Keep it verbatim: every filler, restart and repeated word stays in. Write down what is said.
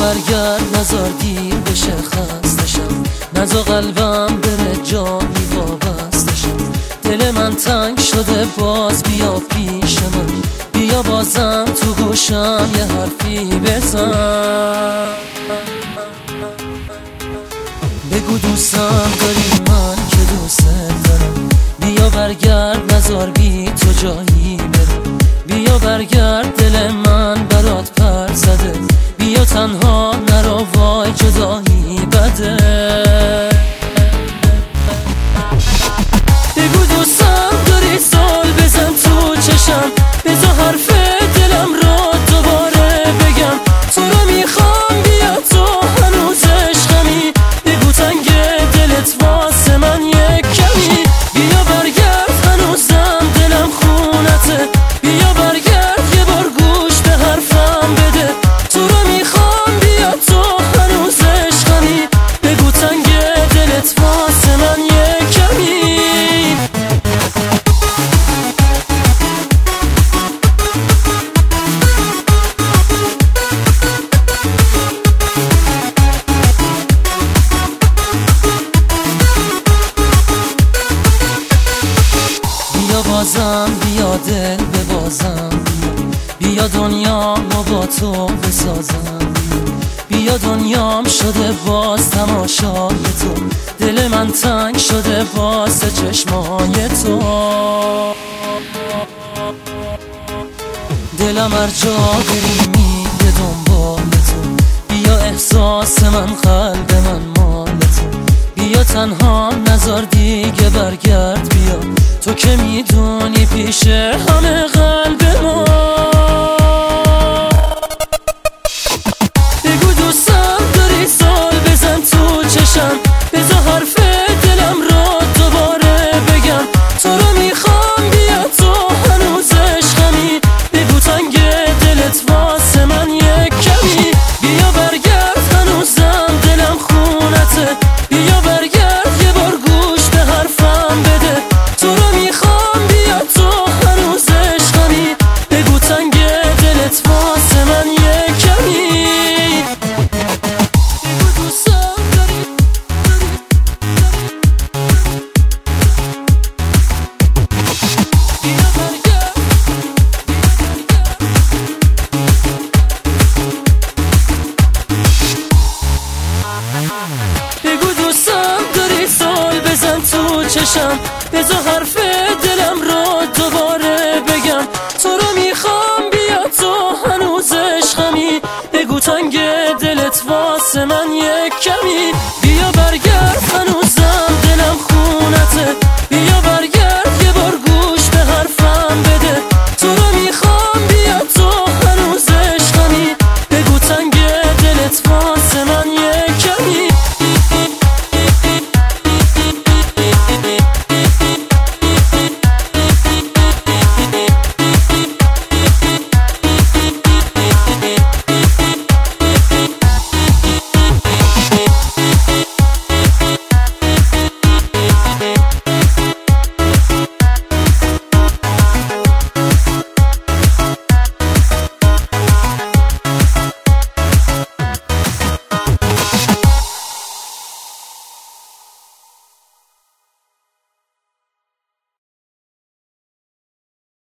برگرد نزار دیر بشه خستشم، نزا قلبم بره جایی وابستشم. دل من تنگ شده باز بیا پیش من، بیا بازم تو گوشم یه حرفی بزن. بگو دوستم داری من که دوست دارم، بیا برگرد نزار بی تو جایی برم. بیا برگرد دل من برات پر زده، بیا تنها نرو وای جدایی بده. بگو دوستم داری سال بزن تو چشم، بذار حرف دلم را دوباره بگم. تو رو میخوام بیا تو هنوز عشقمی، بگو تنگ دلت واسه من یک کمی. بیا برگرد هنوزم دلم خونته، بیا برگرد یه بار گوش به حرفم بده. تو رو میخوام بیا تو هنوز عشقمی، بگو تنگ دلت واسه من یک کمی. بیا بازم بیا دل ببازم، بیا دنیام و با تو بسازم. بیا دنیام شده باز تماشای تو، دل من تنگ شده باز چشمای تو. دلم هر جا بری میره دنبال تو، بیا احساس من قلب من مال تو. بیا تنها نزار دیگه برگرد بیا، تو که میدونی پیش همه قلب ما. بگو دوستم داری سال بزن تو چشم، بذار حرف دلم را دوباره بگم. تو رو میخوام بیا تو هنوز عشقمی، بگو تنگ دلت واسه من یک کمی. بیا برگرد هنوزم دلم خونته، بیا برگرد یه بار گوش به حرفم بده. تو رو میخوام بیا تو هنوز عشقمی، بگو تنگ دلت واسه من یک کمی. بگو دوستم داری بیا برگرد. بگو دوستم داری سال بزن تو چشم، بذار حرف دلم را دوباره بگم. تو رو میخوام بیا تو هنوز عشقمی، بگو تنگ دلت واسه من